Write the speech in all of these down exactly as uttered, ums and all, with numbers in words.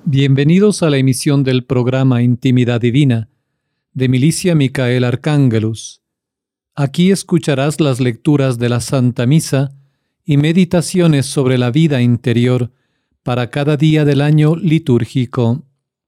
Bienvenidos a la emisión del programa Intimidad Divina de Milicia Micael Arcángelus. Aquí escucharás las lecturas de la Santa Misa y meditaciones sobre la vida interior para cada día del año litúrgico.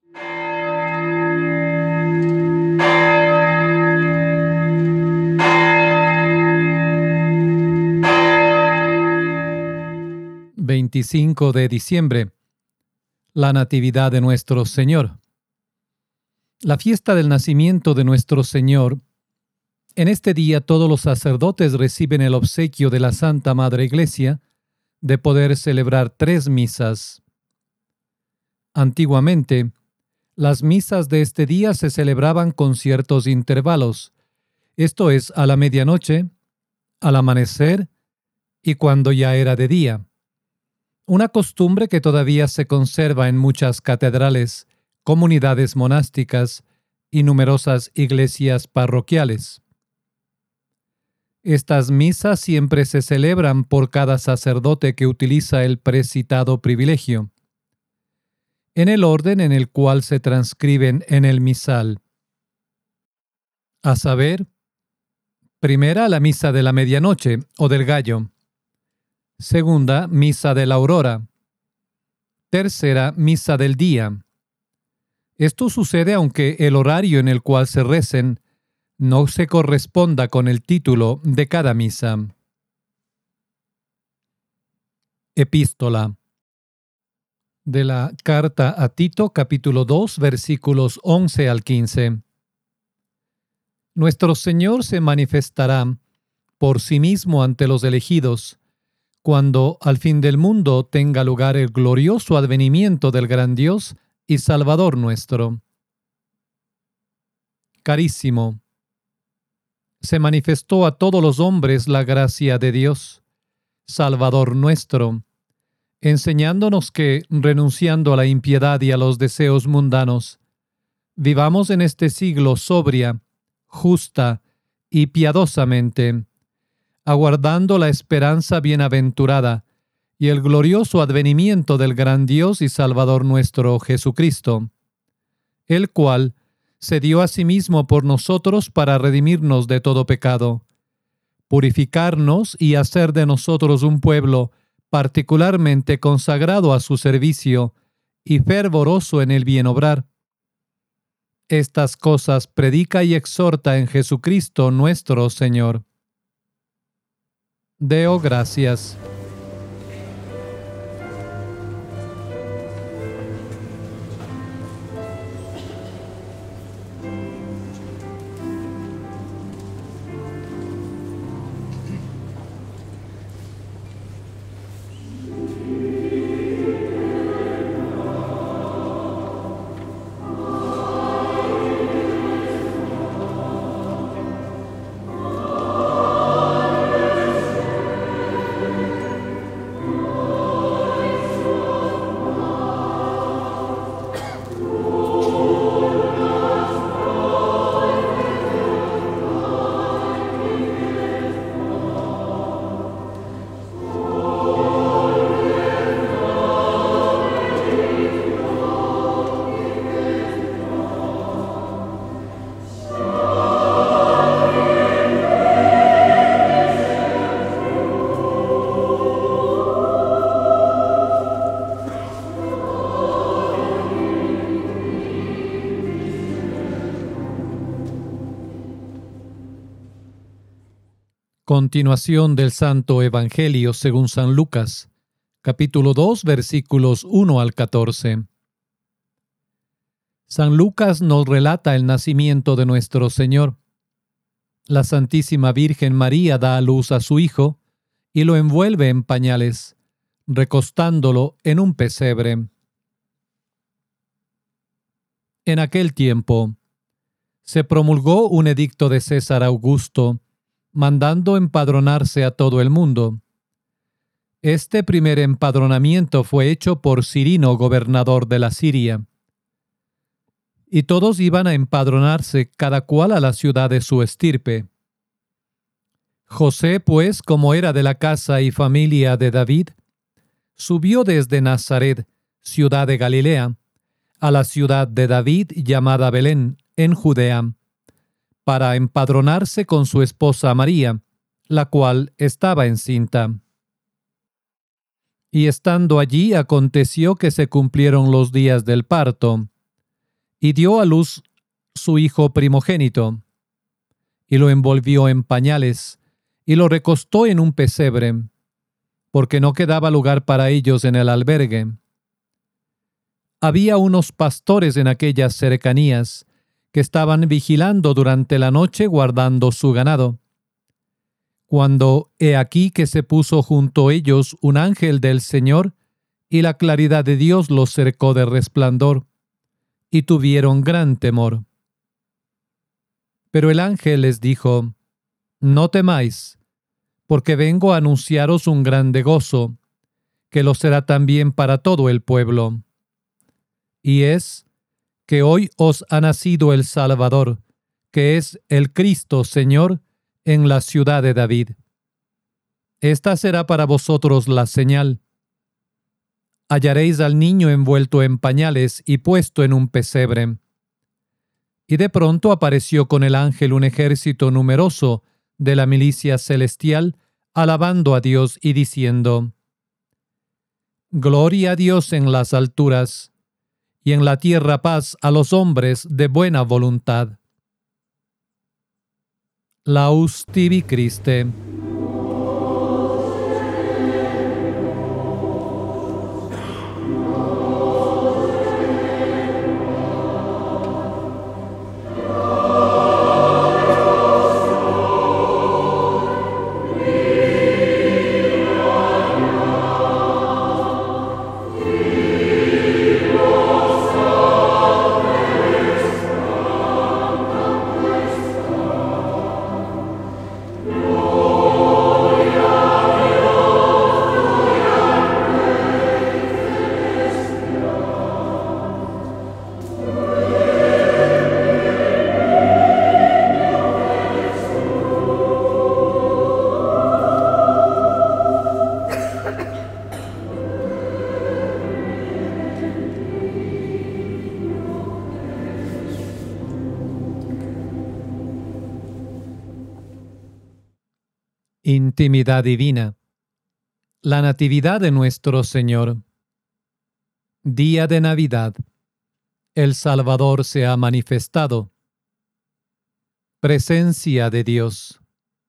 veinticinco de diciembre. La Natividad de nuestro Señor. La fiesta del nacimiento de nuestro Señor. En este día todos los sacerdotes reciben el obsequio de la Santa Madre Iglesia de poder celebrar tres misas. Antiguamente, las misas de este día se celebraban con ciertos intervalos, esto es, a la medianoche, al amanecer y cuando ya era de día. Una costumbre que todavía se conserva en muchas catedrales, comunidades monásticas y numerosas iglesias parroquiales. Estas misas siempre se celebran por cada sacerdote que utiliza el precitado privilegio, en el orden en el cual se transcriben en el misal. A saber, primera, la misa de la medianoche o del gallo. Segunda, misa de la aurora. Tercera, misa del día. Esto sucede aunque el horario en el cual se recen no se corresponda con el título de cada misa. Epístola. De la carta a Tito, capítulo dos, versículos once al quince. Nuestro Señor se manifestará por sí mismo ante los elegidos, cuando al fin del mundo tenga lugar el glorioso advenimiento del gran Dios y Salvador nuestro. Carísimo, se manifestó a todos los hombres la gracia de Dios, Salvador nuestro, enseñándonos que, renunciando a la impiedad y a los deseos mundanos, vivamos en este siglo sobria, justa y piadosamente, aguardando la esperanza bienaventurada y el glorioso advenimiento del gran Dios y Salvador nuestro Jesucristo, el cual se dio a sí mismo por nosotros para redimirnos de todo pecado, purificarnos y hacer de nosotros un pueblo particularmente consagrado a su servicio y fervoroso en el bien obrar. Estas cosas predica y exhorta en Jesucristo nuestro Señor. Deo gracias. Continuación del Santo Evangelio según San Lucas, capítulo dos, versículos uno al catorce. San Lucas nos relata el nacimiento de nuestro Señor. La Santísima Virgen María da a luz a su Hijo y lo envuelve en pañales, recostándolo en un pesebre. En aquel tiempo, se promulgó un edicto de César Augusto, mandando empadronarse a todo el mundo. Este primer empadronamiento fue hecho por Cirino, gobernador de la Siria. Y todos iban a empadronarse, cada cual a la ciudad de su estirpe. José, pues, como era de la casa y familia de David, subió desde Nazaret, ciudad de Galilea, a la ciudad de David llamada Belén, en Judea, para empadronarse con su esposa María, la cual estaba encinta. Y estando allí aconteció que se cumplieron los días del parto, y dio a luz su hijo primogénito, y lo envolvió en pañales, y lo recostó en un pesebre, porque no quedaba lugar para ellos en el albergue. Había unos pastores en aquellas cercanías que estaban vigilando durante la noche guardando su ganado, cuando he aquí que se puso junto a ellos un ángel del Señor, y la claridad de Dios los cercó de resplandor, y tuvieron gran temor. Pero el ángel les dijo: No temáis, porque vengo a anunciaros un grande gozo, que lo será también para todo el pueblo. Y es que hoy os ha nacido el Salvador, que es el Cristo Señor, en la ciudad de David. Esta será para vosotros la señal. Hallaréis al niño envuelto en pañales y puesto en un pesebre. Y de pronto apareció con el ángel un ejército numeroso de la milicia celestial, alabando a Dios y diciendo: Gloria a Dios en las alturas, y en la tierra paz a los hombres de buena voluntad. Laus tibi Christe. Intimidad divina. La Natividad de nuestro Señor. Día de Navidad. El Salvador se ha manifestado. Presencia de Dios.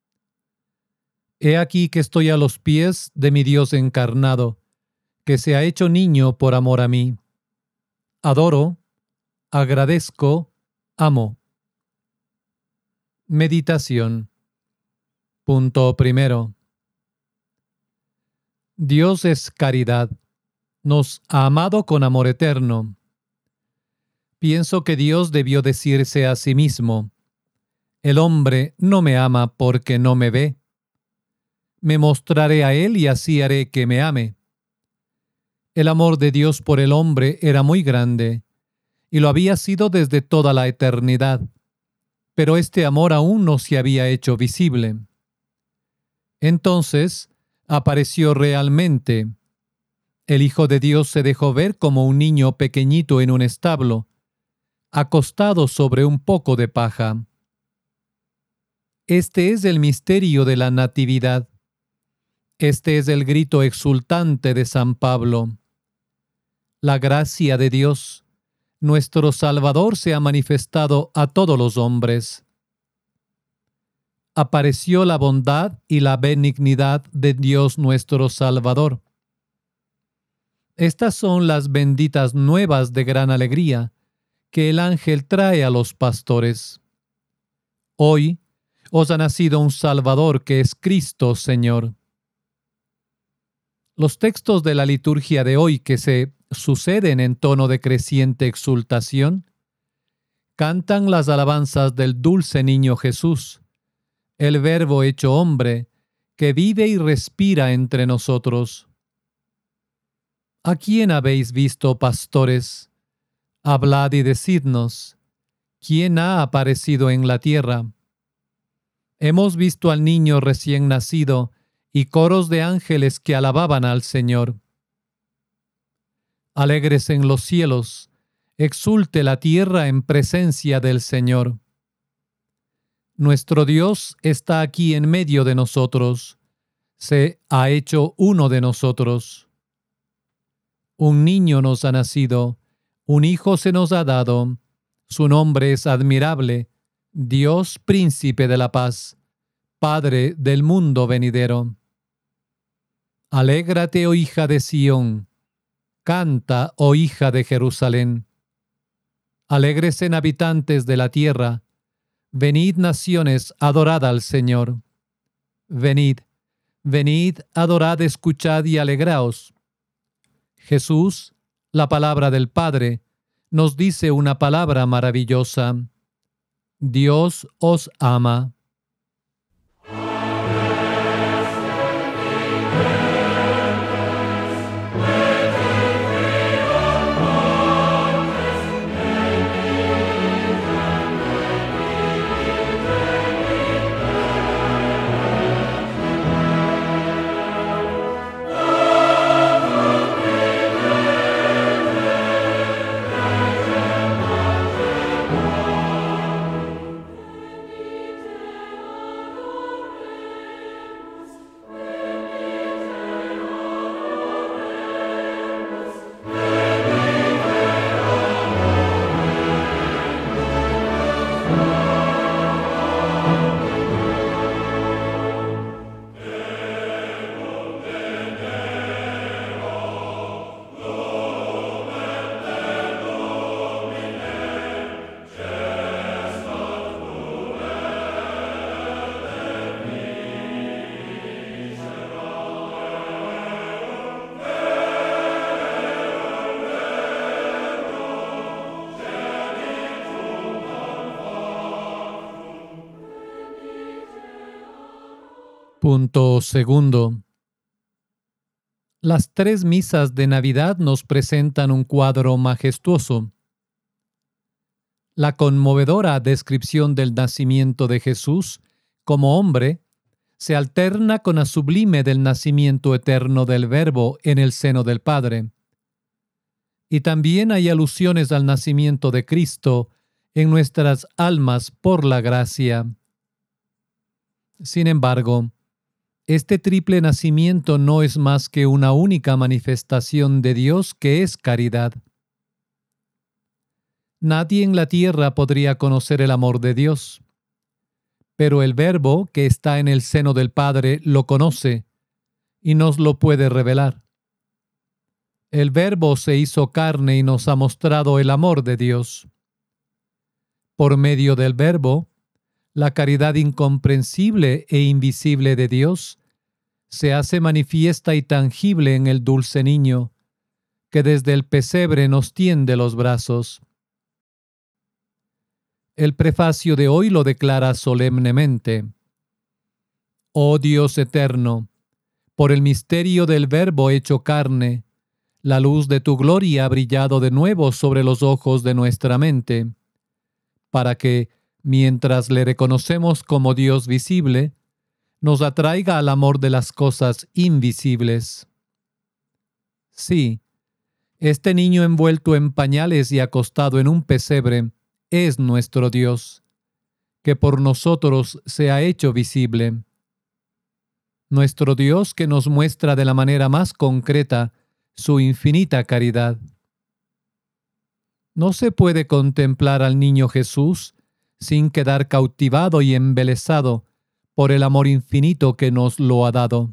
He aquí que estoy a los pies de mi Dios encarnado, que se ha hecho niño por amor a mí. Adoro, agradezco, amo. Meditación. Punto primero. Dios es caridad. Nos ha amado con amor eterno. Pienso que Dios debió decirse a sí mismo: el hombre no me ama porque no me ve. Me mostraré a él y así haré que me ame. El amor de Dios por el hombre era muy grande, y lo había sido desde toda la eternidad, pero este amor aún no se había hecho visible. Entonces apareció realmente. El Hijo de Dios se dejó ver como un niño pequeñito en un establo, acostado sobre un poco de paja. Este es el misterio de la Natividad. Este es el grito exultante de San Pablo. La gracia de Dios, nuestro Salvador, se ha manifestado a todos los hombres. Apareció la bondad y la benignidad de Dios nuestro Salvador. Estas son las benditas nuevas de gran alegría que el ángel trae a los pastores. Hoy os ha nacido un Salvador, que es Cristo Señor. Los textos de la liturgia de hoy, que se suceden en tono de creciente exultación, cantan las alabanzas del dulce niño Jesús, el Verbo hecho hombre, que vive y respira entre nosotros. ¿A quién habéis visto, pastores? Hablad y decidnos, ¿quién ha aparecido en la tierra? Hemos visto al niño recién nacido y coros de ángeles que alababan al Señor. Alegres en los cielos, Exulte la tierra en presencia del Señor. Nuestro Dios está aquí en medio de nosotros. Se ha hecho uno de nosotros. Un niño nos ha nacido, un hijo se nos ha dado. Su nombre es admirable, Dios príncipe de la paz, Padre del mundo venidero. Alégrate, oh hija de Sión, canta, oh hija de Jerusalén. Alégresen habitantes de la tierra, venid naciones, adorad al Señor. Venid, venid, adorad, escuchad y alegraos. Jesús, la palabra del Padre, nos dice una palabra maravillosa. Dios os ama. Punto segundo. Las tres misas de Navidad nos presentan un cuadro majestuoso. La conmovedora descripción del nacimiento de Jesús como hombre se alterna con la sublime del nacimiento eterno del Verbo en el seno del Padre. Y también hay alusiones al nacimiento de Cristo en nuestras almas por la gracia. Sin embargo, este triple nacimiento no es más que una única manifestación de Dios que es caridad. Nadie en la tierra podría conocer el amor de Dios, pero el Verbo que está en el seno del Padre lo conoce y nos lo puede revelar. El Verbo se hizo carne y nos ha mostrado el amor de Dios. Por medio del Verbo, la caridad incomprensible e invisible de Dios se hace manifiesta y tangible en el dulce niño, que desde el pesebre nos tiende los brazos. El prefacio de hoy lo declara solemnemente. Oh Dios eterno, por el misterio del Verbo hecho carne, la luz de tu gloria ha brillado de nuevo sobre los ojos de nuestra mente, para que, mientras le reconocemos como Dios visible, nos atraiga al amor de las cosas invisibles. Sí, este niño envuelto en pañales y acostado en un pesebre es nuestro Dios, que por nosotros se ha hecho visible. Nuestro Dios que nos muestra de la manera más concreta su infinita caridad. No se puede contemplar al niño Jesús sin quedar cautivado y embelesado por el amor infinito que nos lo ha dado.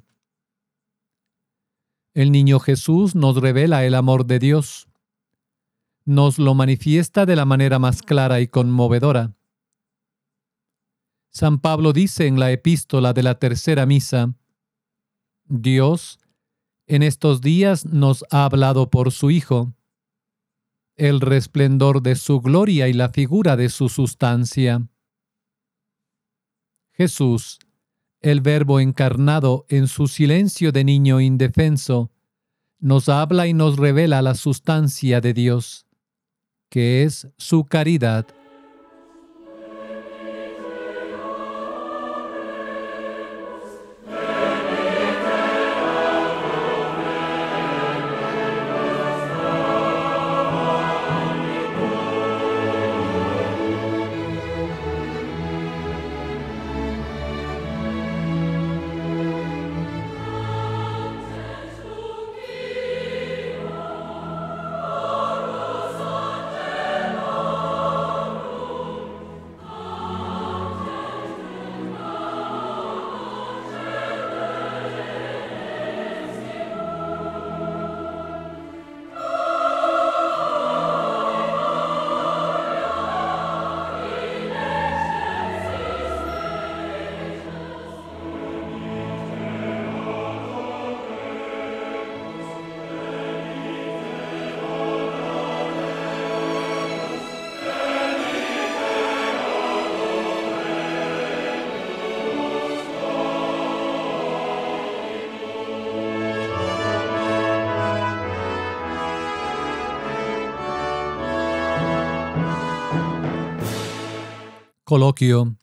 El niño Jesús nos revela el amor de Dios. Nos lo manifiesta de la manera más clara y conmovedora. San Pablo dice en la epístola de la tercera misa: Dios, en estos días nos ha hablado por su Hijo, el resplandor de su gloria y la figura de su sustancia. Jesús, el Verbo encarnado en su silencio de niño indefenso, nos habla y nos revela la sustancia de Dios, que es su caridad. Coloquio.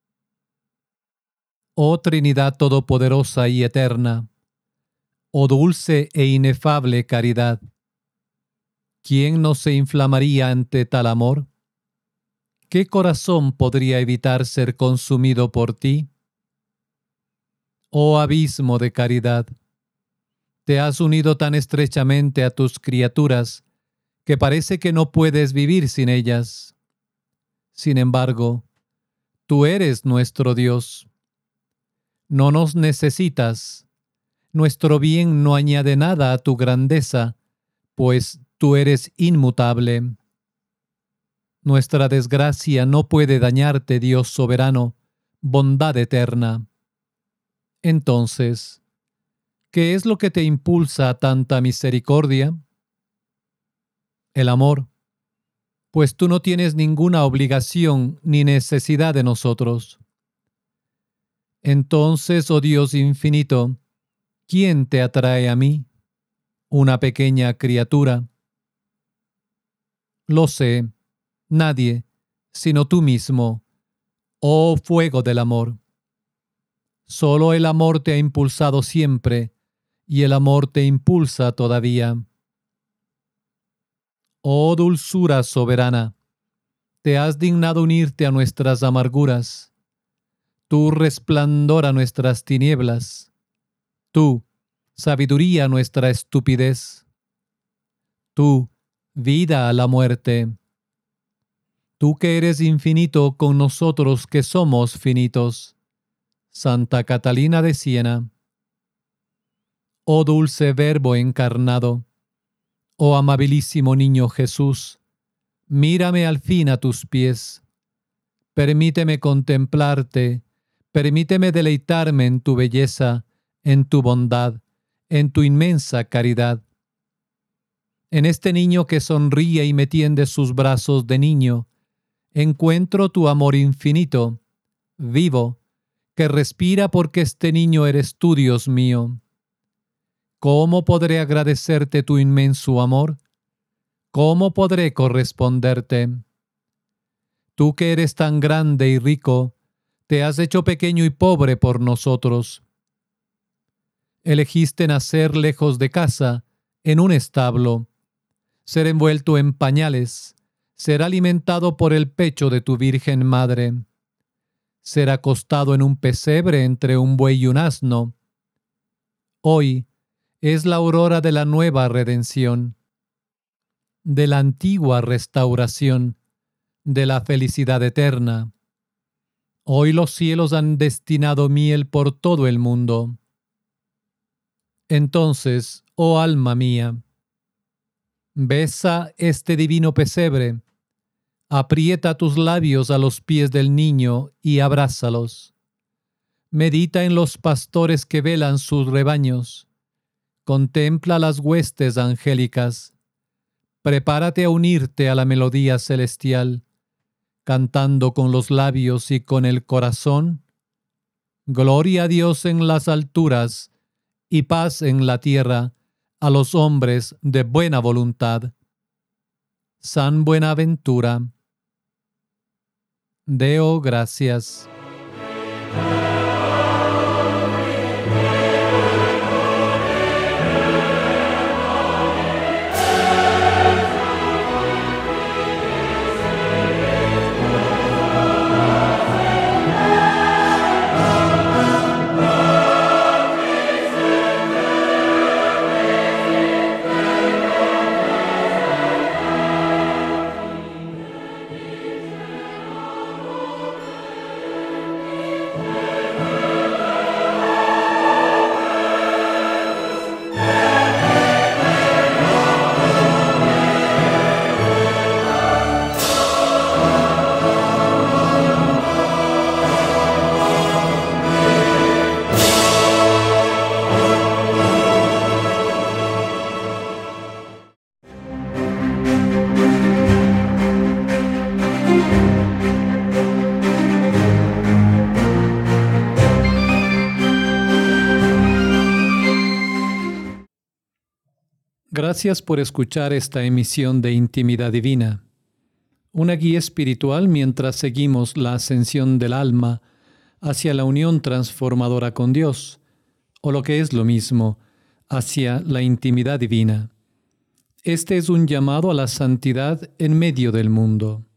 Oh Trinidad todopoderosa y eterna, oh dulce e inefable caridad, ¿quién no se inflamaría ante tal amor? ¿Qué corazón podría evitar ser consumido por ti? Oh abismo de caridad, te has unido tan estrechamente a tus criaturas que parece que no puedes vivir sin ellas. Sin embargo, tú eres nuestro Dios. No nos necesitas. Nuestro bien no añade nada a tu grandeza, pues tú eres inmutable. Nuestra desgracia no puede dañarte, Dios soberano, bondad eterna. Entonces, ¿qué es lo que te impulsa a tanta misericordia? El amor, pues tú no tienes ninguna obligación ni necesidad de nosotros. Entonces, oh Dios infinito, ¿quién te atrae a mí? Una pequeña criatura. Lo sé, nadie, sino tú mismo, oh fuego del amor. Solo el amor te ha impulsado siempre, y el amor te impulsa todavía. Oh dulzura soberana, te has dignado unirte a nuestras amarguras, tú resplandor a nuestras tinieblas, tú sabiduría a nuestra estupidez, tú vida a la muerte, tú que eres infinito con nosotros que somos finitos. Santa Catalina de Siena. Oh dulce Verbo encarnado, oh amabilísimo niño Jesús, mírame al fin a tus pies. Permíteme contemplarte, permíteme deleitarme en tu belleza, en tu bondad, en tu inmensa caridad. En este niño que sonríe y me tiende sus brazos de niño, encuentro tu amor infinito, vivo, que respira porque este niño eres tú, Dios mío. ¿Cómo podré agradecerte tu inmenso amor? ¿Cómo podré corresponderte? Tú que eres tan grande y rico, te has hecho pequeño y pobre por nosotros. Elegiste nacer lejos de casa, en un establo, ser envuelto en pañales, ser alimentado por el pecho de tu Virgen Madre, ser acostado en un pesebre entre un buey y un asno. Hoy es la aurora de la nueva redención, de la antigua restauración, de la felicidad eterna. Hoy los cielos han destinado miel por todo el mundo. Entonces, oh alma mía, besa este divino pesebre, aprieta tus labios a los pies del niño y abrázalos. Medita en los pastores que velan sus rebaños. Contempla las huestes angélicas. Prepárate a unirte a la melodía celestial, cantando con los labios y con el corazón. Gloria a Dios en las alturas y paz en la tierra a los hombres de buena voluntad. San Buenaventura. Deo gracias. Gracias por escuchar esta emisión de Intimidad Divina. una guía espiritual mientras seguimos la ascensión del alma hacia la unión transformadora con Dios, o lo que es lo mismo, hacia la intimidad divina. Este es un llamado a la santidad en medio del mundo.